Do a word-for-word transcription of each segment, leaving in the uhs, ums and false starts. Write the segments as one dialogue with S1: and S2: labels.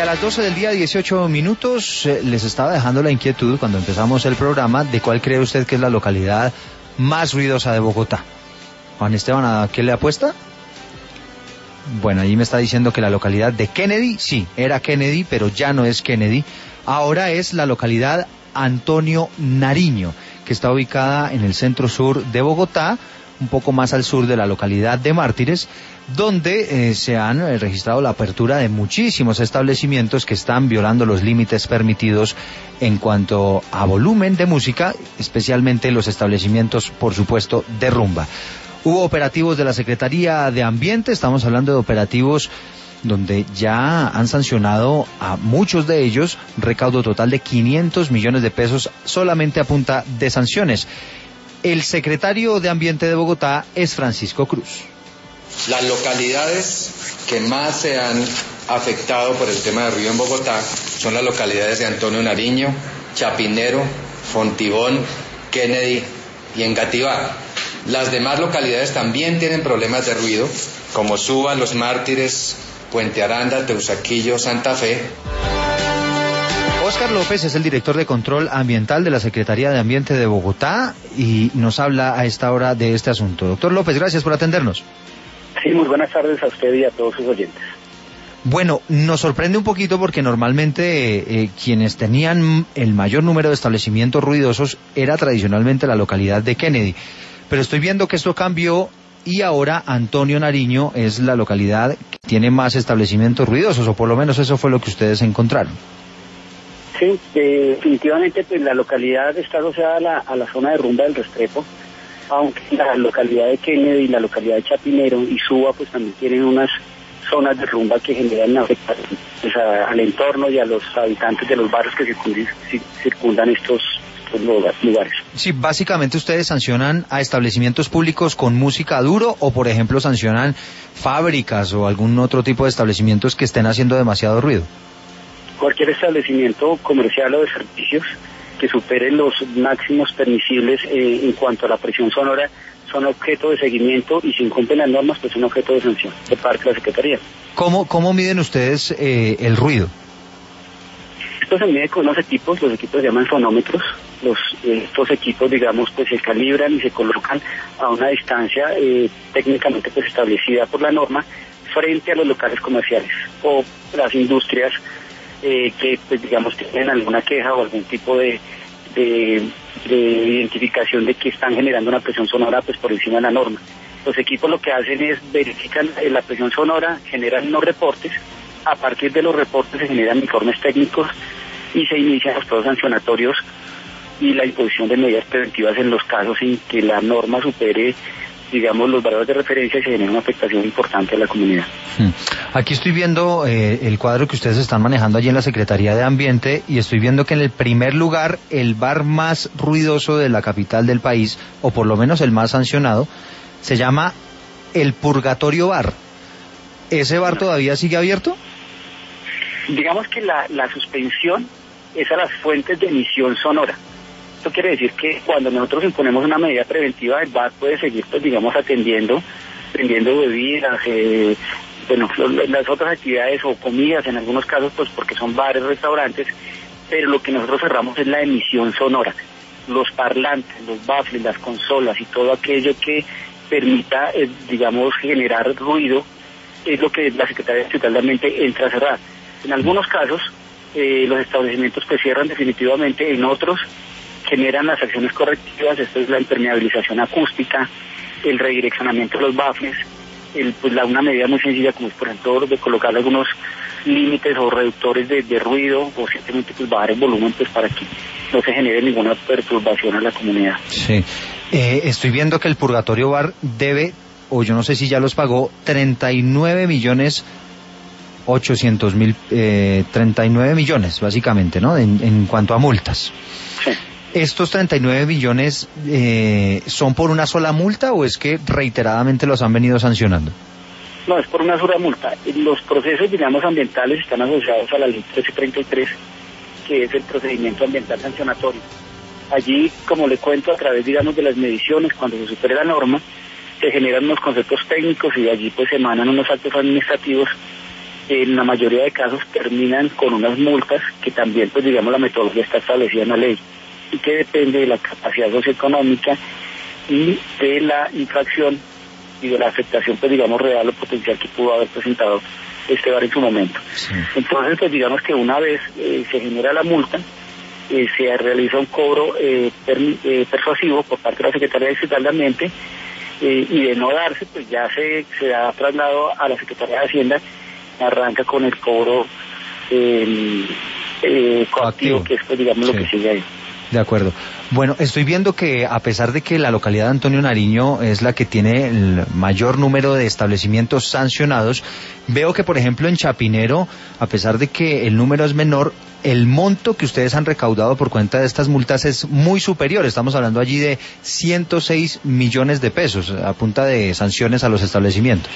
S1: las doce del día, dieciocho minutos, eh, les estaba dejando la inquietud cuando empezamos el programa de cuál cree usted que es la localidad más ruidosa de Bogotá. Juan Esteban, ¿a qué le apuesta? Bueno, ahí me está diciendo que la localidad de Kennedy, sí, era Kennedy, pero ya no es Kennedy. Ahora es la localidad Antonio Nariño, que está ubicada en el centro sur de Bogotá, un poco más al sur de la localidad de Mártires, donde eh, se han eh, registrado la apertura de muchísimos establecimientos que están violando los límites permitidos en cuanto a volumen de música, especialmente los establecimientos, por supuesto, de rumba. Hubo operativos de la Secretaría de Ambiente, estamos hablando de operativos donde ya han sancionado a muchos de ellos, recaudo total de quinientos millones de pesos solamente a punta de sanciones. El secretario de Ambiente de Bogotá es Francisco Cruz.
S2: Las localidades que más se han afectado por el tema de ruido en Bogotá son las localidades de Antonio Nariño, Chapinero, Fontibón, Kennedy y Engativá. Las demás localidades también tienen problemas de ruido, como Suba, Los Mártires, Puente Aranda, Teusaquillo, Santa Fe.
S1: Óscar López es el director de Control Ambiental de la Secretaría de Ambiente de Bogotá y nos habla a esta hora de este asunto. Doctor López, gracias por atendernos.
S3: Sí, muy buenas tardes a usted y a todos sus oyentes.
S1: Bueno, nos sorprende un poquito porque normalmente eh, quienes tenían el mayor número de establecimientos ruidosos era tradicionalmente la localidad de Kennedy, pero estoy viendo que esto cambió y ahora Antonio Nariño es la localidad que tiene más establecimientos ruidosos, o por lo menos eso fue lo que ustedes encontraron.
S3: Sí, eh, definitivamente pues la localidad está asociada a la, a la zona de rumba del Restrepo, aunque la localidad de Kennedy y la localidad de Chapinero y Suba pues también tienen unas zonas de rumba que generan afectación pues, a, al entorno y a los habitantes de los barrios que circundan, circundan estos, estos lugares.
S1: Sí, básicamente ustedes sancionan a establecimientos públicos con música duro o por ejemplo sancionan fábricas o algún otro tipo de establecimientos que estén haciendo demasiado ruido.
S3: Cualquier establecimiento comercial o de servicios que supere los máximos permisibles eh, en cuanto a la presión sonora son objeto de seguimiento y si incumplen las normas pues son objeto de sanción de parte de la Secretaría.
S1: ¿Cómo, cómo miden ustedes eh, el ruido?
S3: Esto se mide con unos equipos, los equipos se llaman sonómetros. Los, eh, estos equipos, digamos, pues se calibran y se colocan a una distancia eh, técnicamente pues establecida por la norma frente a los locales comerciales o las industrias Eh, que pues digamos tienen alguna queja o algún tipo de, de, de identificación de que están generando una presión sonora pues por encima de la norma. Los equipos lo que hacen es verifican eh, la presión sonora, generan unos reportes, a partir de los reportes se generan informes técnicos y se inician los procesos sancionatorios y la imposición de medidas preventivas en los casos en que la norma supere digamos los valores de referencia y se genera una afectación importante a la comunidad.
S1: Aquí estoy viendo eh, el cuadro que ustedes están manejando allí en la Secretaría de Ambiente y estoy viendo que en el primer lugar el bar más ruidoso de la capital del país, o por lo menos el más sancionado, se llama El Purgatorio Bar. ¿Ese bar todavía sigue abierto?
S3: Digamos que la, la suspensión es a las fuentes de emisión sonora. Esto quiere decir que cuando nosotros imponemos una medida preventiva, el bar puede seguir, pues, digamos, atendiendo, vendiendo bebidas, eh, bueno, las otras actividades o comidas en algunos casos, pues porque son bares, restaurantes, pero lo que nosotros cerramos es la emisión sonora, los parlantes, los baffles, las consolas y todo aquello que permita, eh, digamos, generar ruido, es lo que la Secretaría de Ambiente entra a cerrar. En algunos casos, eh, los establecimientos pues cierran definitivamente, en otros generan las acciones correctivas, esto es la impermeabilización acústica, el redireccionamiento de los baffles, el, pues la, una medida muy sencilla como es por ejemplo de colocar algunos límites o reductores de, de ruido o simplemente pues bajar el volumen pues para que no se genere ninguna perturbación a la comunidad.
S1: Sí, eh, estoy viendo que el Purgatorio Bar debe, o yo no sé si ya los pagó, treinta y nueve millones ochocientos mil, eh, treinta y nueve millones básicamente, ¿no? En, en cuanto a multas.
S3: Sí.
S1: ¿Estos treinta y nueve millones eh, son por una sola multa o es que reiteradamente los han venido sancionando?
S3: No, es por una sola multa. Los procesos, digamos, ambientales están asociados a la ley trece treinta y tres, que es el procedimiento ambiental sancionatorio. Allí, como le cuento, a través, digamos, de las mediciones, cuando se supere la norma, se generan unos conceptos técnicos y de allí pues emanan unos actos administrativos en la mayoría de casos terminan con unas multas que también, pues digamos, la metodología está establecida en la ley y que depende de la capacidad socioeconómica y de la infracción y de la afectación, pues digamos, real o potencial que pudo haber presentado este bar en su momento. Sí. Entonces, pues digamos que una vez eh, se genera la multa, eh, se realiza un cobro eh, per, eh, persuasivo por parte de la Secretaría Distrital de Ambiente, eh, y de no darse, pues ya se, se da traslado a la Secretaría de Hacienda, arranca con el cobro eh, eh, coactivo, que es, pues digamos, sí, lo que sigue ahí.
S1: De acuerdo. Bueno, estoy viendo que a pesar de que la localidad de Antonio Nariño es la que tiene el mayor número de establecimientos sancionados, veo que, por ejemplo, en Chapinero, a pesar de que el número es menor, el monto que ustedes han recaudado por cuenta de estas multas es muy superior. Estamos hablando allí de ciento seis millones de pesos a punta de sanciones a los establecimientos.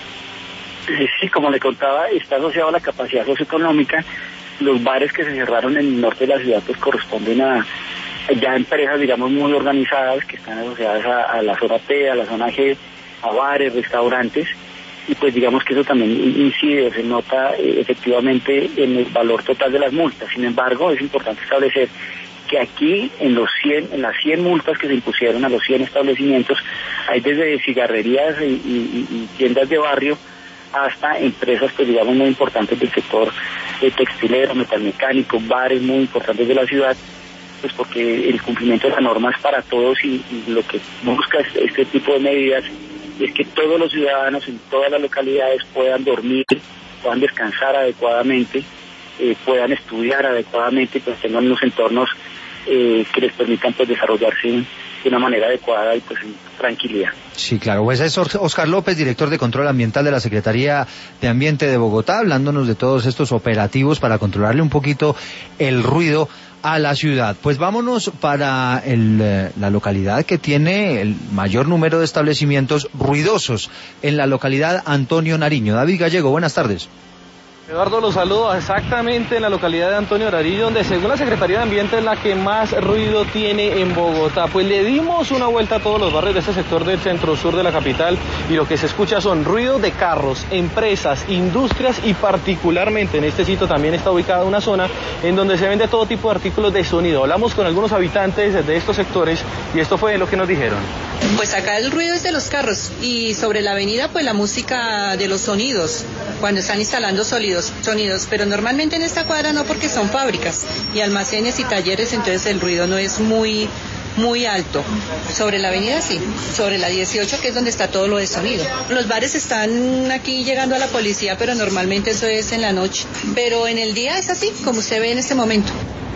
S3: Sí, como le contaba, está asociado a la capacidad socioeconómica. Los bares que se cerraron en el norte de la ciudad pues corresponden a ya empresas, digamos, muy organizadas que están asociadas a, a la zona T, a la zona G, a bares, restaurantes, y pues digamos que eso también incide, se nota eh, efectivamente en el valor total de las multas. Sin embargo, es importante establecer que aquí en los cien, en las cien multas que se impusieron a los cien establecimientos, hay desde cigarrerías y, y, y tiendas de barrio hasta empresas, pues digamos, muy importantes del sector eh, textilero, metalmecánico, bares muy importantes de la ciudad, pues porque el cumplimiento de la norma es para todos y, y lo que busca este, este tipo de medidas es que todos los ciudadanos en todas las localidades puedan dormir, puedan descansar adecuadamente, eh, puedan estudiar adecuadamente, pues tengan unos entornos eh, que les permitan pues desarrollarse de una manera adecuada y pues en tranquilidad.
S1: Sí, claro. Pues es Oscar López, director de Control Ambiental de la Secretaría de Ambiente de Bogotá, hablándonos de todos estos operativos para controlarle un poquito el ruido a la ciudad. Pues vámonos para el, la localidad que tiene el mayor número de establecimientos ruidosos, en la localidad Antonio Nariño. David Gallego, buenas tardes.
S4: Eduardo, los saludo exactamente en la localidad de Antonio Nariño, donde según la Secretaría de Ambiente es la que más ruido tiene en Bogotá. Pues le dimos una vuelta a todos los barrios de este sector del centro sur de la capital y lo que se escucha son ruidos de carros, empresas, industrias y particularmente en este sitio también está ubicada una zona en donde se vende todo tipo de artículos de sonido. Hablamos con algunos habitantes de estos sectores y esto fue lo que nos dijeron.
S5: Pues acá el ruido es de los carros y sobre la avenida pues la música de los sonidos, cuando están instalando sonidos, sonidos, pero normalmente en esta cuadra no porque son fábricas y almacenes y talleres, entonces el ruido no es muy muy alto. Sobre la avenida sí, sobre la dieciocho que es donde está todo lo de sonido. Los bares están aquí llegando a la policía, pero normalmente eso es en la noche, pero en el día es así, como usted ve en este momento.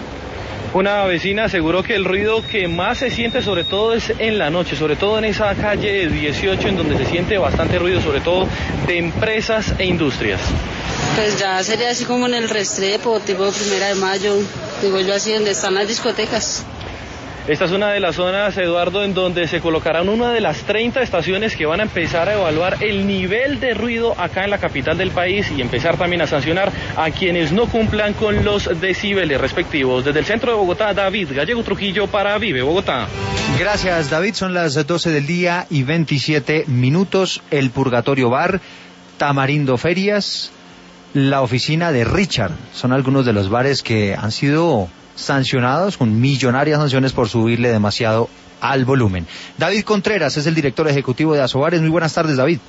S4: Una vecina aseguró que el ruido que más se siente sobre todo es en la noche, sobre todo en esa calle dieciocho en donde se siente bastante ruido, sobre todo de empresas e industrias.
S6: Pues ya sería así como en el Restrepo, tipo Primera de Mayo, digo yo así donde están las discotecas.
S4: Esta es una de las zonas, Eduardo, en donde se colocarán una de las treinta estaciones que van a empezar a evaluar el nivel de ruido acá en la capital del país y empezar también a sancionar a quienes no cumplan con los decibeles respectivos. Desde el centro de Bogotá, David Gallego Trujillo para Vive Bogotá.
S1: Gracias, David. Son las doce del día y veintisiete minutos. El Purgatorio Bar, Tamarindo Ferias, la oficina de Richard. Son algunos de los bares que han sido sancionados con millonarias sanciones por subirle demasiado al volumen. David Contreras es el director ejecutivo de Asobares. Muy buenas tardes, David.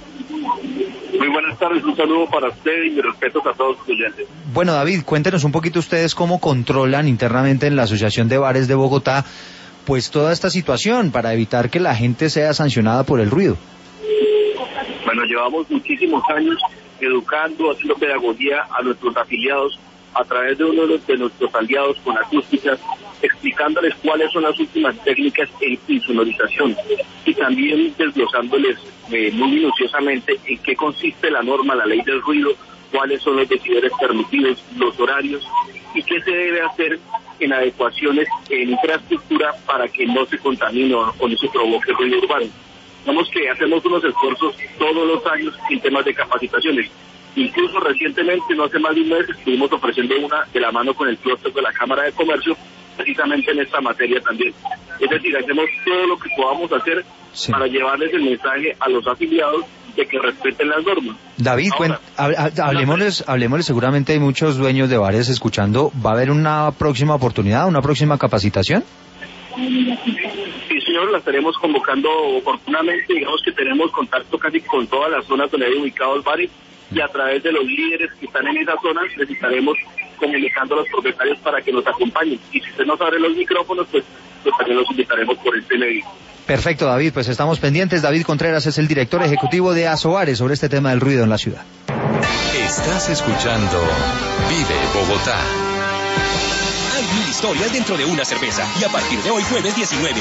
S7: Muy buenas tardes, un saludo para usted y mis respetos a todos los oyentes.
S1: Bueno, David, cuéntenos un poquito ustedes cómo controlan internamente en la Asociación de Bares de Bogotá pues toda esta situación para evitar que la gente sea sancionada por el ruido.
S7: Bueno, llevamos muchísimos años educando, haciendo pedagogía a nuestros afiliados a través de uno de nuestros aliados con acústicas, explicándoles cuáles son las últimas técnicas en insonorización y también desglosándoles eh, muy minuciosamente en qué consiste la norma, la ley del ruido, cuáles son los decibeles permitidos, los horarios y qué se debe hacer en adecuaciones en infraestructura para que no se contamine o no se provoque ruido urbano. Vemos que hacemos unos esfuerzos todos los años en temas de capacitaciones. Incluso recientemente, no hace más de un mes, estuvimos ofreciendo una de la mano con el clúster de la Cámara de Comercio precisamente en esta materia también. Es decir, hacemos todo lo que podamos hacer sí. para llevarles el mensaje a los afiliados de que respeten las normas.
S1: David, Ahora, cuen, hablemosles, hablemosles, seguramente hay muchos dueños de bares escuchando. ¿Va a haber una próxima oportunidad, una próxima capacitación?
S7: Sí, señor, la estaremos convocando oportunamente. Digamos que tenemos contacto casi con todas las zonas donde hay ubicados bares y a través de los líderes que están en esas zonas les estaremos comunicando a los propietarios para que nos acompañen. Y si usted nos abre los micrófonos, pues, pues también los invitaremos por este medio.
S1: Perfecto, David, pues estamos pendientes. David Contreras es el director ejecutivo de Asobares sobre este tema del ruido en la ciudad.
S8: Estás escuchando Vive Bogotá.
S9: Hay mil historias dentro de una cerveza y a partir de hoy jueves diecinueve